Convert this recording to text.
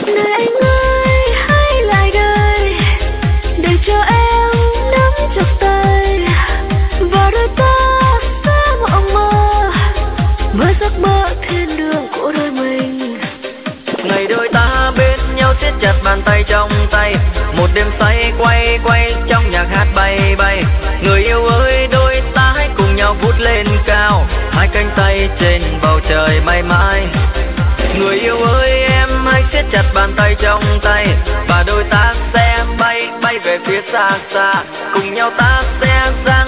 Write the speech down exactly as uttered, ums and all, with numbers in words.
Này anh ơi hãy lại đây, để cho em nắm chặt tay, và đôi ta sẽ mộng mơ với giấc mơ thiên đường của đôi mình. Ngày đôi ta bên nhau siết chặt bàn tay trong tay, một đêm say quay quay trong nhạc hát bay bay. Người yêu ơi đôi ta hãy cùng nhau vút lên cao, hai cánh tay trên bầu trời mãi mãi. Người yêu ơi em hãy siết chặt bàn tay trong tay, và đôi ta sẽ bay bay về phía xa xa, cùng nhau ta sẽ ra